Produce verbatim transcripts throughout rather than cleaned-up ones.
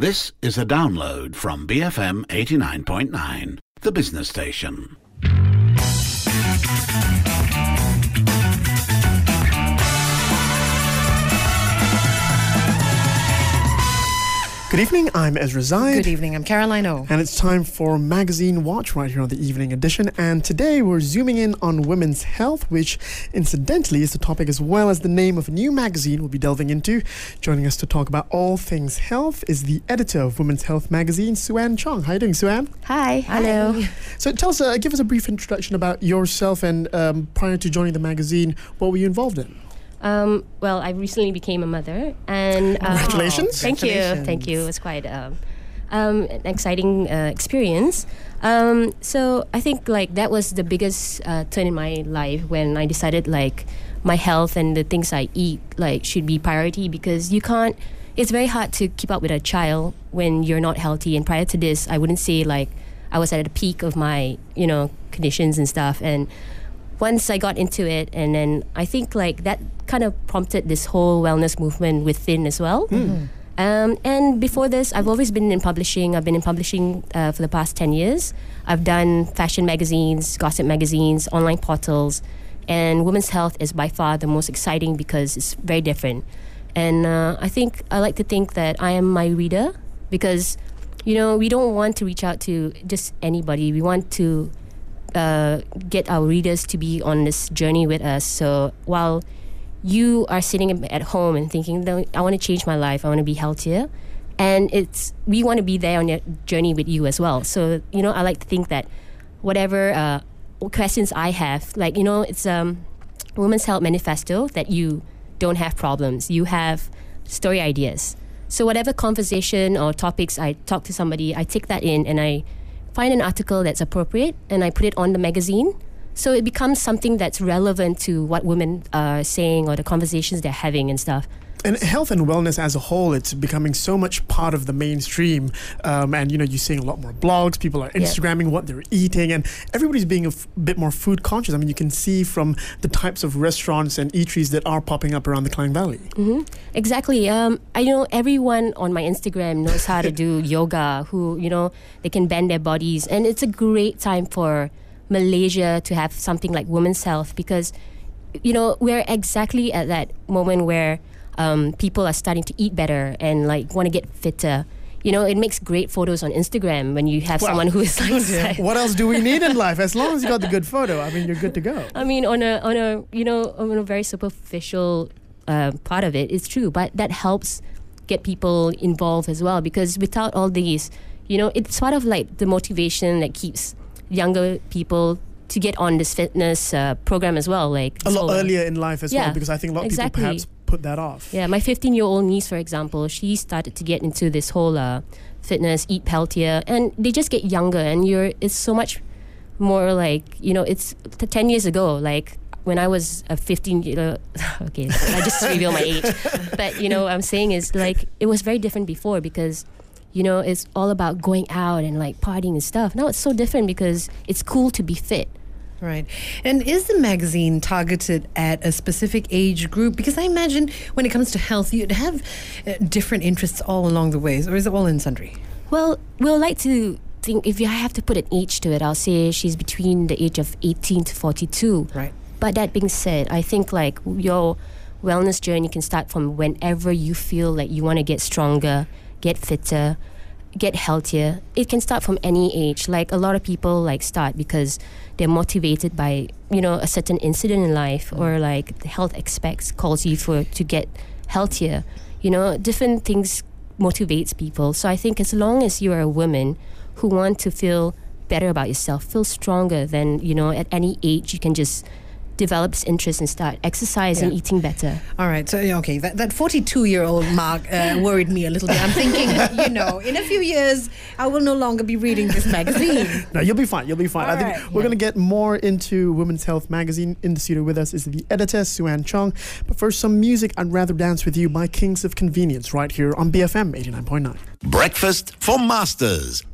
This is a download from B F M eighty-nine point nine, the business station. Good evening, I'm Ezra Zaid. Good evening, I'm Caroline O. And it's time for Magazine Watch right here on the evening edition. And today we're zooming in on women's health, which incidentally is the topic as well as the name of a new magazine we'll be delving into. Joining us to talk about all things health is the editor of Women's Health magazine, Sue-Ann Chong. How are you doing, Sue-Ann? Hi, hello. So tell us, uh, give us a brief introduction about yourself and um, prior to joining the magazine, what were you involved in? Um, well, I recently became a mother, and um, congratulations! Thank you, thank you. It was quite um, um, an exciting uh, experience. Um, so I think like that was the biggest uh, turn in my life when I decided like my health and the things I eat like should be priority, because you can't. It's very hard to keep up with a child when you're not healthy. And prior to this, I wouldn't say like I was at the peak of my you know conditions and stuff. And once I got into it, and then I think like that kind of prompted this whole wellness movement within as well. Mm. Um, and before this, I've always been in publishing. I've been in publishing uh, for the past ten years. I've done fashion magazines, gossip magazines, online portals, and women's health is by far the most exciting because it's very different. And uh, I think I like to think that I am my reader, because, you know, we don't want to reach out to just anybody. We want to Uh, get our readers to be on this journey with us. So while you are sitting at home and thinking, I want to change my life, I want to be healthier, and it's we want to be there on your journey with you as well. So you know, I like to think that whatever uh, questions I have, like you know, it's um, Women's Health Manifesto that you don't have problems, you have story ideas. So whatever conversation or topics I talk to somebody, I take that in and I find an article that's appropriate and I put it on the magazine, so it becomes something that's relevant to what women are saying or the conversations they're having and stuff. And health and wellness as a whole, it's becoming so much part of the mainstream. Um, and, you know, you're seeing a lot more blogs. People are Instagramming yep. what they're eating. And everybody's being a f- bit more food conscious. I mean, you can see from the types of restaurants and eateries that are popping up around the Klang Valley. Mm-hmm. Exactly. Um, I know everyone on my Instagram knows how to do yoga, who, you know, they can bend their bodies. And it's a great time for Malaysia to have something like women's health, because, you know, we're exactly at that moment where Um, people are starting to eat better and like want to get fitter. You know, it makes great photos on Instagram when you have well, someone who is like. What else do we need in life? As long as you got the good photo, I mean, you're good to go. I mean, on a on a you know on a very superficial uh, part of it, it's true, but that helps get people involved as well, because without all these, you know, it's sort of like the motivation that keeps younger people to get on this fitness uh, program as well, like a lot earlier in life as yeah, well, because I think a lot of exactly. people perhaps put that off. Yeah, my fifteen-year-old niece, for example, she started to get into this whole uh, fitness, eat healthier, and they just get younger, and you're it's so much more like, you know, it's t- ten years ago, like when I was a fifteen, you know, okay, I just reveal my age, but you know, what I'm saying is like it was very different before, because you know, it's all about going out and like partying and stuff. Now it's so different because it's cool to be fit. Right. And is the magazine targeted at a specific age group? Because I imagine when it comes to health, you'd have uh, different interests all along the way, or is it all in sundry? Well, we'll like to think, if I have to put an age to it, I'll say she's between the age of eighteen to forty-two. Right. But that being said, I think like your wellness journey can start from whenever you feel like you want to get stronger, get fitter, get healthier. It can start from any age. Like a lot of people like start because they're motivated by, you know, a certain incident in life, or like the health aspects calls you for to get healthier. You know, different things motivates people. So I think as long as you are a woman who want to feel better about yourself, feel stronger, then, you know, at any age you can just develop this interest and start exercising, yeah. eating better. All right. So, okay, that, that forty-two-year-old mark uh, worried me a little bit. I'm thinking, you know, in a few years, I will no longer be reading this magazine. No, you'll be fine. You'll be fine. All I think right, we're yeah. going to get more into Women's Health magazine. In the studio with us is the editor, Sue-Ann Chong. But first, some music. I'd Rather Dance With You by Kings of Convenience right here on B F M eighty-nine point nine. Breakfast for Masters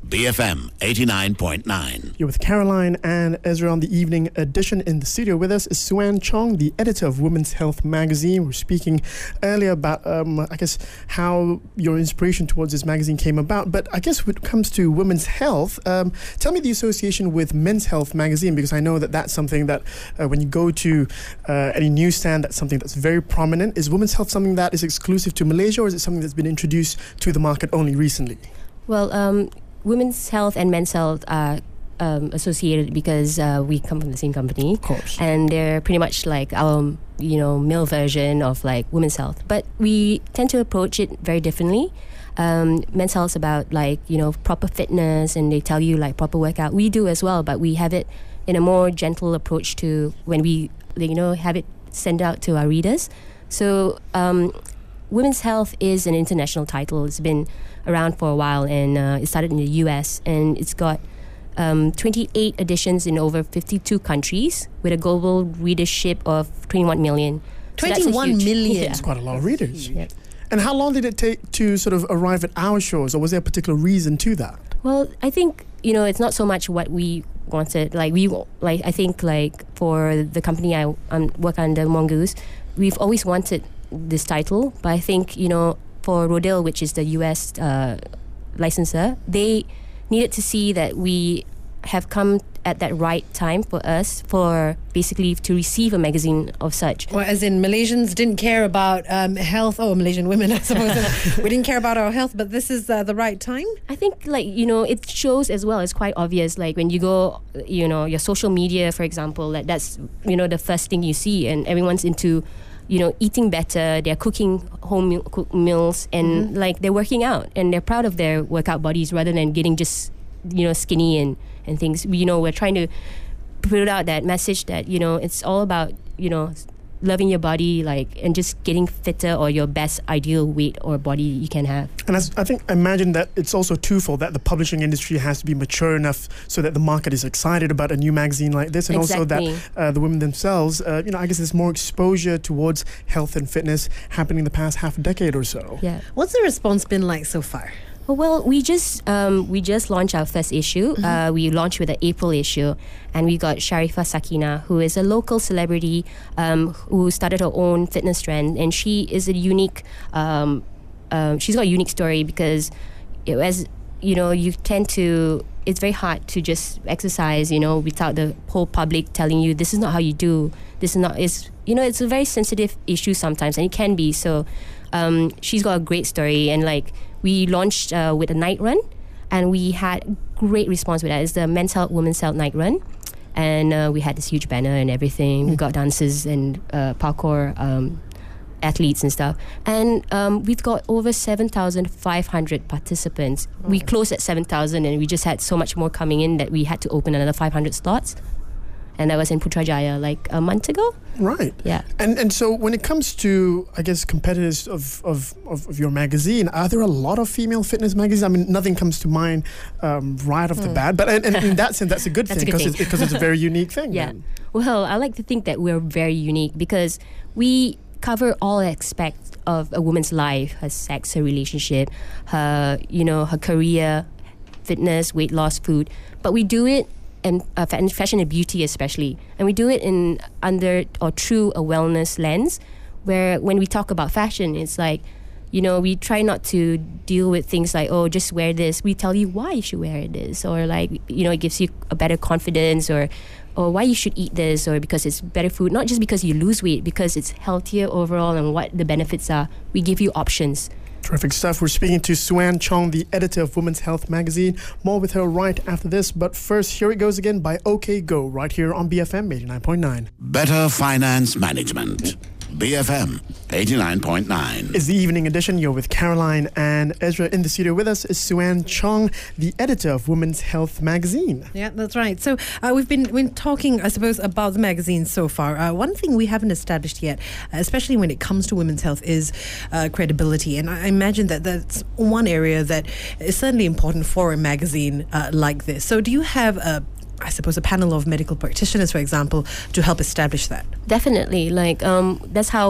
B F M eighty-nine point nine. You're with Caroline and Ezra on the evening edition. In the studio with us is Suan Chong, the editor of Women's Health magazine. We're speaking earlier about, um, I guess, how your inspiration towards this magazine came about. But I guess when it comes to women's health, um, tell me the association with Men's Health magazine, because I know that that's something that uh, when you go to uh, any newsstand, that's something that's very prominent. Is women's health something that is exclusive to Malaysia, or is it something that's been introduced to the market only recently? Well, um, Women's Health and Men's Health are um, associated because uh, we come from the same company. Of course. And they're pretty much like our, you know, male version of like Women's Health. But we tend to approach it very differently. Um, Men's Health is about like, you know, proper fitness, and they tell you like proper workout. We do as well, but we have it in a more gentle approach to when we, you know, have it sent out to our readers. So um, Women's Health is an international title. It's been around for a while, and uh, it started in the U S, and it's got um, twenty-eight editions in over fifty-two countries with a global readership of twenty-one million. So that's a twenty-one huge- million. Yeah. It's quite a lot of readers. Yeah. And how long did it take to sort of arrive at our shores, or was there a particular reason to that? Well, I think, you know, it's not so much what we wanted. Like we, like I think, like for the company I um, work under, Mongoose, we've always wanted this title, but I think, you know, for Rodale, which is the U S uh, licensor, they needed to see that we have come at that right time for us for basically to receive a magazine of such. Well, as in Malaysians didn't care about um, health, or Malaysian women, I suppose. We didn't care about our health, but this is uh, the right time. I think, like, you know, it shows as well. It's quite obvious. Like when you go, you know, your social media, for example, like that's, you know, the first thing you see, and everyone's into, you know, eating better. They're cooking home meal, cooked meals, and mm-hmm. like they're working out, and they're proud of their workout bodies rather than getting just, you know, skinny and, and things. You know, we're trying to put out that message that, you know, it's all about, you know, loving your body, like, and just getting fitter or your best ideal weight or body you can have. And as, I think, I imagine that it's also twofold, that the publishing industry has to be mature enough so that the market is excited about a new magazine like this, and Exactly. also that uh, the women themselves, uh, you know, I guess there's more exposure towards health and fitness happening in the past half a decade or so. Yeah. What's the response been like so far? Well, we just um, we just launched our first issue. Mm-hmm. Uh, we launched with the April issue, and we got Sharifah Sakina, who is a local celebrity um, who started her own fitness trend, and she is a unique. Um, uh, she's got a unique story because, it, as you know, you tend to. It's very hard to just exercise, you know, without the whole public telling you this is not how you do. This is not. It's you know, it's a very sensitive issue sometimes, and it can be. So, um, she's got a great story, and like. We launched uh, with a night run, and we had great response with that. It's the Men's Health, Women's Health night run, and uh, we had this huge banner and everything. Mm. We got dancers and uh, parkour um, athletes and stuff, and um, we've got over seven thousand five hundred participants. Oh. We closed at seven thousand, and we just had so much more coming in that we had to open another five hundred slots. And that was in Putrajaya like a month ago. Right. Yeah. And and so when it comes to, I guess, competitors of, of, of, of your magazine, are there a lot of female fitness magazines? I mean, nothing comes to mind um, right off mm. the bat, but and, and in that sense, that's a good that's thing because it's, because it's a very unique thing. Yeah. Then. Well, I like to think that we're very unique because we cover all aspects of a woman's life: her sex, her relationship, her, you know, her career, fitness, weight loss, food. But we do it. And uh, fashion and beauty especially, and we do it in under or through a wellness lens, where when we talk about fashion, it's like, you know, we try not to deal with things like, oh, just wear this. We tell you why you should wear this, or like, you know, it gives you a better confidence, or or why you should eat this, or because it's better food, not just because you lose weight, because it's healthier overall and what the benefits are. We give you options. Terrific stuff. We're speaking to Suan Chong, the editor of Women's Health magazine. More with her right after this. But first, here it goes again by OK Go, right here on B F M eighty-nine point nine. Better Finance Management. B F M eighty-nine point nine. It's the evening edition. You're with Caroline and Ezra. In the studio with us is Suan Chong, the editor of Women's Health magazine. Yeah, that's right. So uh, we've been been talking, I suppose, about the magazine so far. Uh, one thing we haven't established yet, uh, especially when it comes to women's health, is uh, credibility. And I imagine that that's one area that is certainly important for a magazine uh, like this. So do you have a I suppose a panel of medical practitioners, for example, to help establish that? Definitely. Like um, that's how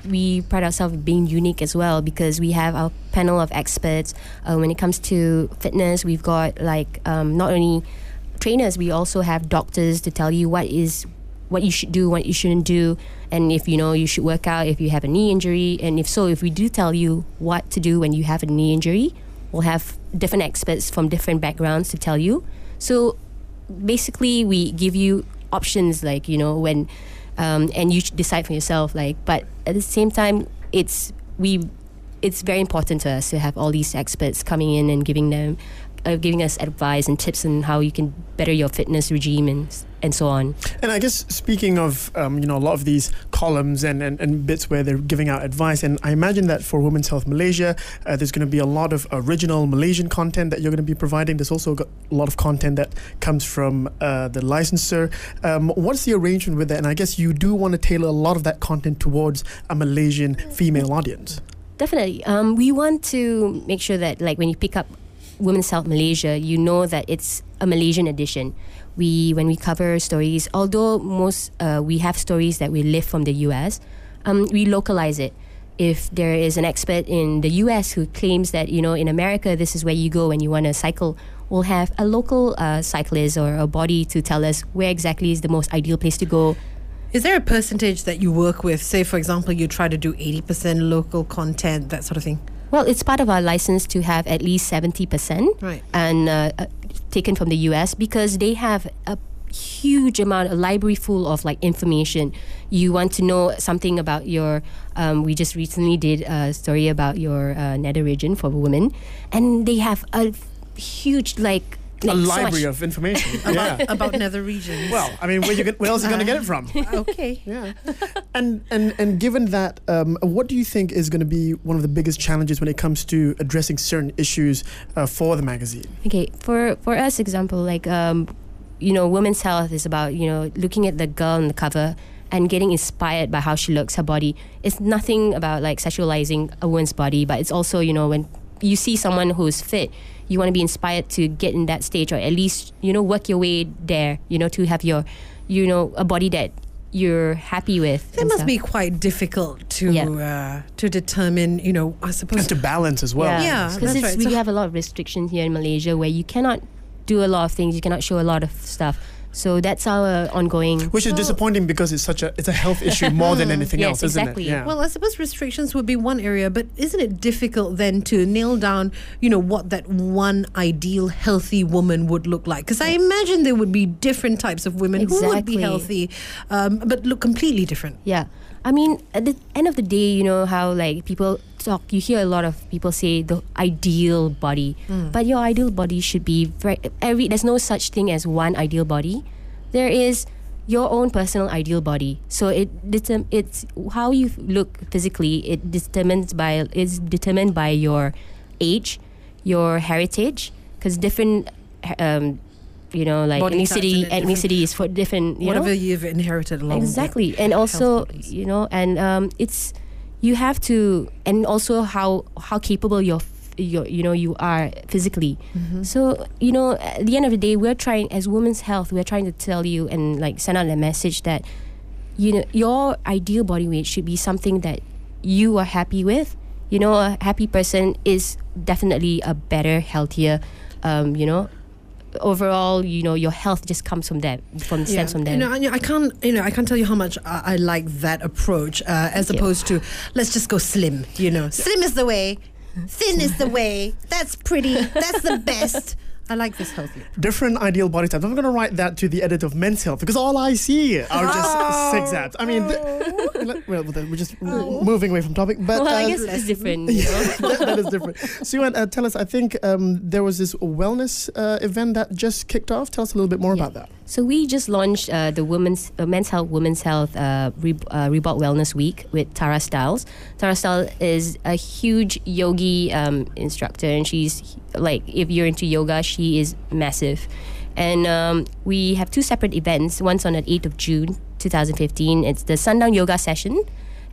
we pride ourselves in being unique as well, because we have our panel of experts. Uh, when it comes to fitness, we've got like um, not only trainers, we also have doctors to tell you what is what you should do, what you shouldn't do, and if you know you should work out if you have a knee injury. And if so, if we do tell you what to do when you have a knee injury, we'll have different experts from different backgrounds to tell you. So basically, we give you options, like, you know, when um, and you should decide for yourself. Like, but at the same time, it's we it's very important to us to have all these experts coming in and giving them uh, giving us advice and tips on how you can better your fitness regime and and so on. And I guess speaking of, um, you know, a lot of these columns and, and, and bits where they're giving out advice, and I imagine that for Women's Health Malaysia, uh, there's going to be a lot of original Malaysian content that you're going to be providing. There's also got a lot of content that comes from uh, the licensor. Um, what's the arrangement with that? And I guess you do want to tailor a lot of that content towards a Malaysian female audience. Definitely. Um, we want to make sure that, like, when you pick up Women's Health Malaysia, you know that it's a Malaysian edition. We, when we cover stories, although most uh, we have stories that we lift from the U S, um, we localize it. If there is an expert in the U S who claims that, you know, in America this is where you go when you want to cycle, we'll have a local uh, cyclist or a body to tell us where exactly is the most ideal place to go. Is there a percentage that you work with? Say, for example, you try to do eighty percent local content, that sort of thing? Well, it's part of our license to have at least seventy percent Right. and uh, uh, taken from the U S, because they have a huge amount, a library full of like information. You want to know something about your, um, we just recently did a story about your uh, nether region for women, and they have a huge like, A like so library much- of information. About, Yeah. about nether regions. Well, I mean, where, you get, where else are you going to get it from? Okay. Yeah. And, and and given that, um, what do you think is going to be one of the biggest challenges when it comes to addressing certain issues uh, for the magazine? Okay, for for us, example, like um, you know, women's health is about, you know, looking at the girl on the cover and getting inspired by how she looks, her body. It's nothing about like sexualizing a woman's body, but it's also, you know, when you see someone who's fit, you want to be inspired to get in that stage, or at least, you know, work your way there, you know, to have your, you know, a body that you're happy with. That and must stuff. be quite difficult to Yeah. uh, to determine, you know, I suppose. And to balance as well. Yeah. because that's right. we So- have a lot of restrictions here in Malaysia where you cannot do a lot of things, you cannot show a lot of stuff. So that's our ongoing. Which is Well- disappointing because it's such a it's a health issue more than anything Yes, else, isn't exactly. it? Yeah. Well, I suppose restrictions would be one area, but isn't it difficult then to nail down, you know, what that one ideal healthy woman would look like? Because I imagine there would be different types of women who would be Exactly. healthy, um, but look completely different. Yeah. I mean, at the end of the day, you know how like people talk, you hear a lot of people say the ideal body, but your ideal body should be very, every, there's no such thing as one ideal body. There is your own personal ideal body. So it determ- it's how you look physically. It determines by is determined by your age, your heritage, because different, um, you know, like Body types ethnicity, and different- ethnicity is for different. You Whatever know? you've inherited along with Exactly, and also bodies. you know, and um, it's you have to, and also how how capable your your you know you are physically. So you know, at the end of the day, we're trying as Women's Health, we're trying to tell you and like send out a message that you know your ideal body weight should be something that you are happy with. You know, a happy person is definitely a better, healthier. Um, you know. Overall, you know, your health just comes from that, from stems from that. You know, I, I can't, you know, I can't tell you how much I, I like that approach, uh, as Thank you. opposed to let's just go slim. You know, slim is the way, thin is the way. That's pretty. That's the best. I like this healthy. Different ideal body types. I'm going to write that to the editor of Men's Health because all I see are just six abs. I mean, th- well, we're just moving away from topic, but well, I uh, guess it's different. You know? that, that is different. Suan, uh, tell us. I think um, there was this wellness uh, event that just kicked off. Tell us a little bit more Yeah. about that. So we just launched uh, the women's uh, Men's Health, Women's Health uh, Re- uh, Reebok Wellness Week with Tara Stiles. Tara Stiles is a huge yogi um, instructor, and she's like, if you're into yoga, she is massive. And um, we have two separate events. One's on the eighth of June, twenty fifteen. It's the Sundown Yoga Session.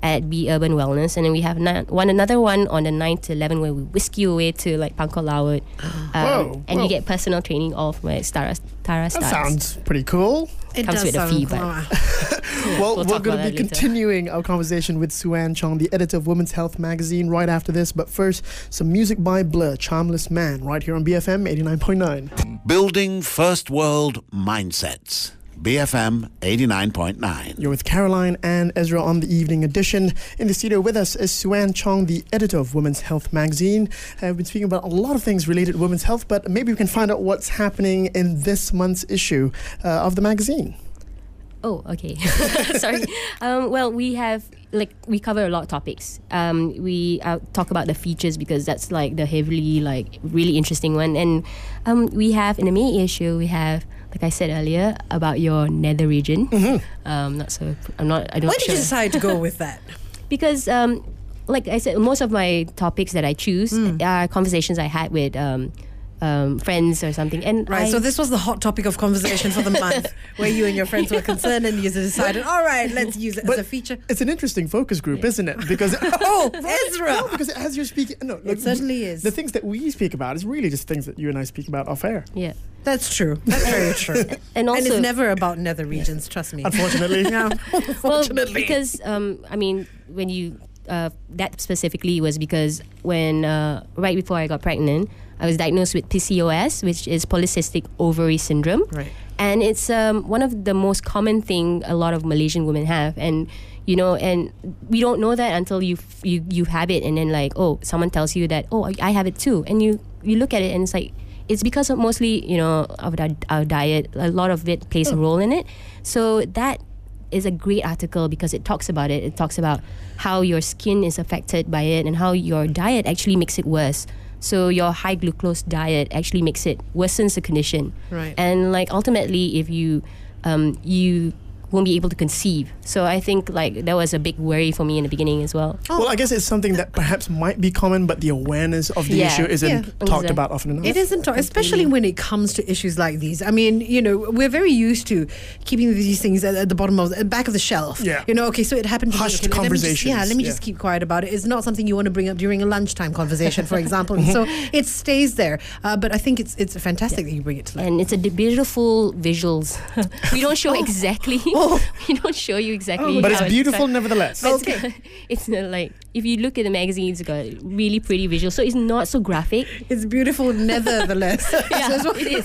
at B Urban Wellness, and then we have na- one another one on the ninth to eleventh where we whisk you away to like Pangkor Laut, um, Whoa, and whoa. you get personal training of my Tara Tara That Stars. sounds pretty cool. It Comes does with a sound fee, cool. but- Well, We'll we're talk going to about be that later. continuing our conversation with Sue-Ann Chong, the editor of Women's Health magazine, right after this. But first, some music by Blur, Charmless Man, right here on B F M eighty-nine point nine. Building first world mindsets. B F M eighty-nine point nine. You're with Caroline and Ezra on the evening edition. In the studio with us is Sue-Ann Chong, the editor of Women's Health magazine. Uh, we've been speaking about a lot of things related to women's health, but maybe we can find out what's happening in this month's issue uh, of the magazine. Oh, okay. Sorry. Um, well, we have, like, we cover a lot of topics. Um, we uh, talk about the features because that's, like, the heavily, like, really interesting one. And um, we have, in the May issue, we have, like I said earlier, about your nether region. Mm-hmm. Um, not so, I'm not, I'm not Why did sure. you decide to go with that? Because, um, like I said, most of my topics that I choose Mm. are conversations I had with um, um, friends or something. And Right, I, so this was the hot topic of conversation for the month, where you and your friends were concerned and you decided, all right, let's use it But as a feature. It's an interesting focus group, isn't it? Because Oh, Ezra! No, because as you're speaking, no, look, certainly is. The things that we speak about is really just things that you and I speak about off air. yeah. That's true. That's very true. And also, and it's never about nether regions, trust me. Unfortunately, No, well, unfortunately. because um, I mean, when you uh, that specifically was because when uh, right before I got pregnant, I was diagnosed with P C O S, which is polycystic ovary syndrome, Right. and it's um, one of the most common thing a lot of Malaysian women have, and you know, and we don't know that until you f- you you have it, and then like, oh, someone tells you that, oh, I have it too, and you you look at it and it's like, it's because of mostly, you know, of our, our diet. A lot of it plays a role in it. So that is a great article because it talks about it. It talks about how your skin is affected by it and how your diet actually makes it worse. So your high glucose diet actually makes it worsens the condition. Right. And like ultimately, if you um, you won't be able to conceive. So I think like that was a big worry for me in the beginning as well. well, I guess it's something that perhaps might be common, but the awareness of the Yeah. issue isn't Yeah. talked Exactly. about often enough. It isn't, especially when it comes to issues like these. I mean, you know, we're very used to keeping these things at, at the bottom of the back of the shelf. Yeah. You know, okay, so it happened to me, Hushed okay, let me just- conversations, yeah, let me yeah. just keep quiet about it. It's not something you want to bring up during a lunchtime conversation, for example. And so it stays there. Uh, but I think it's it's fantastic that you bring it to light. And it's a d- beautiful visuals. We don't show exactly. We don't show you exactly. but how it's beautiful like- nevertheless. But it's, got- it's not like if you look at the magazine, it's got really pretty visuals. So it's not so graphic. It's beautiful, nevertheless. Yeah, it is.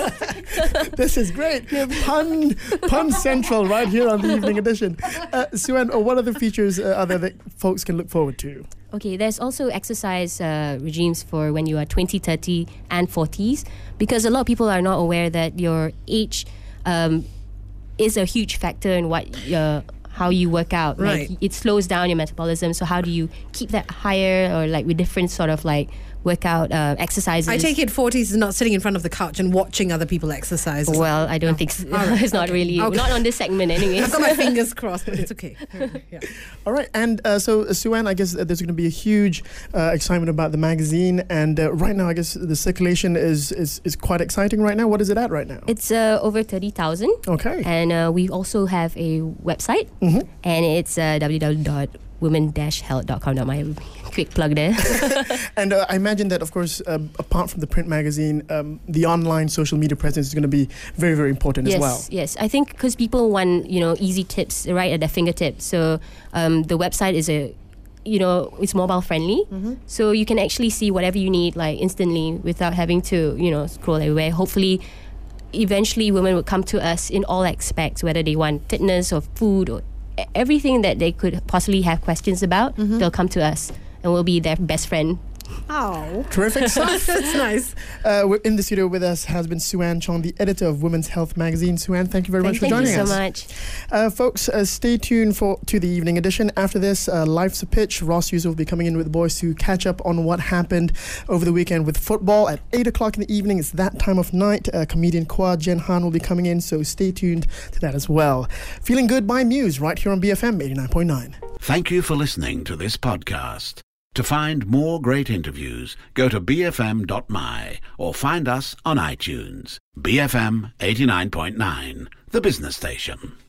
This is great. Pun, pun central right here on the evening edition. Uh, Sue-Ann, uh, what other features uh, are there that folks can look forward to? Okay, there's also exercise uh, regimes for when you are twenty, thirty, and forties because a lot of people are not aware that your age um, is a huge factor in what your how you work out. Right. Like it slows down your metabolism. So how do you keep that higher or like with different sort of like workout uh, exercises? I take it forties is not sitting in front of the couch and watching other people exercise. Well, I don't think so. right, It's not okay, really okay. not on this segment anyway. I've got my fingers crossed, but it's okay. Yeah. All right, and uh, so uh, Sue-Ann, I guess uh, there's going to be a huge uh, excitement about the magazine, and uh, right now, I guess the circulation is, is is quite exciting right now. What is it at right now? It's uh, over thirty thousand. Okay. And uh, we also have a website, Mhm. and it's uh, w w w dot women dash health dot com. My quick plug there. And uh, I imagine that, of course, uh, apart from the print magazine, um, the online social media presence is going to be very, very important yes, as well. yes. I think because people want you know easy tips right at their fingertips. So um, the website is a you know it's mobile friendly, so you can actually see whatever you need like instantly without having to you know scroll everywhere. Hopefully, eventually women will come to us in all aspects, whether they want fitness or food or e- everything that they could possibly have questions about. They'll come to us, and we'll be their best friend. Oh, Terrific stuff. that's nice. Uh, we're in the studio with us has been Sue-Ann Chong, the editor of Women's Health magazine. Sue-Ann, thank you very much for Thank joining you us. so much. Uh, folks, uh, stay tuned for to the evening edition. After this, uh, Life's a Pitch. Ross Yusuf will be coming in with the boys to catch up on what happened over the weekend with football at eight o'clock in the evening. It's that time of night. Uh, comedian Kwa Jen Han will be coming in, so stay tuned to that as well. Feeling Good by Muse right here on B F M eighty-nine point nine. Thank you for listening to this podcast. To find more great interviews, go to b f m dot m y or find us on iTunes. B F M eighty-nine point nine, the business station.